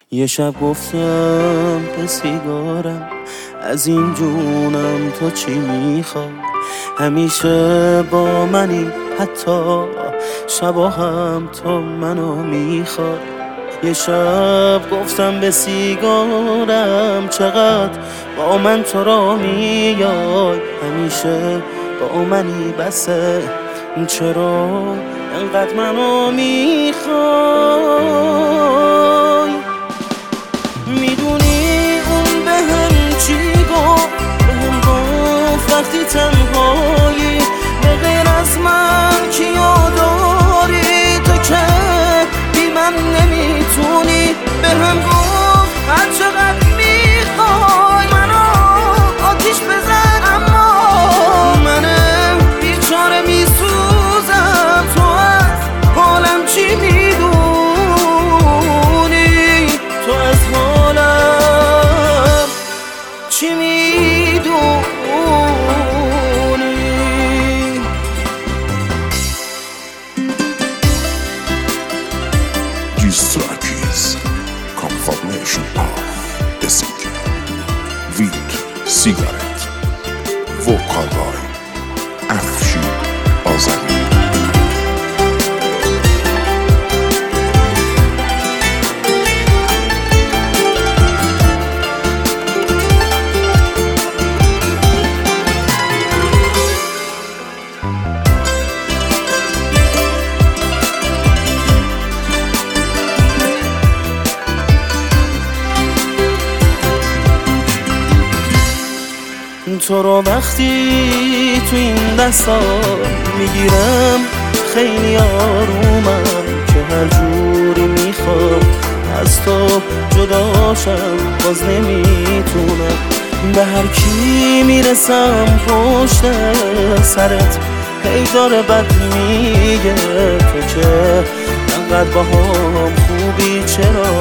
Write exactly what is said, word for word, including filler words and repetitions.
یه شب گفتم به سیگارم از این جونم تو چی میخوای، همیشه با منی حتی شبا هم تو منو میخوای. یه شب گفتم به سیگارم چقدر با من تو را میای، همیشه با منی بسه چرا انقدر منو میخوای. میدونی اون به هم چی گفت، به هم گفت وقتی تنهایی به غیر از من کیو داری، تو که بی من نمیتونی. به هم گفت هر چقدر میخوای منو آتیش بزن، اما منم بیچاره میسوزم، تو از حالم چی میدونی، تو از حالم چی میدونی. These tracks confirmation of the city with cigarette vocal by افشین آذری. تو رو وقتی تو این دستا میگیرم خیلی آرومم، که هر جوری میخوام از تو جداشم باز نمیتونم. به هر کی میرسم پشت سرت هی داره بد میگه، تو که انقدر با هم خوبی چرا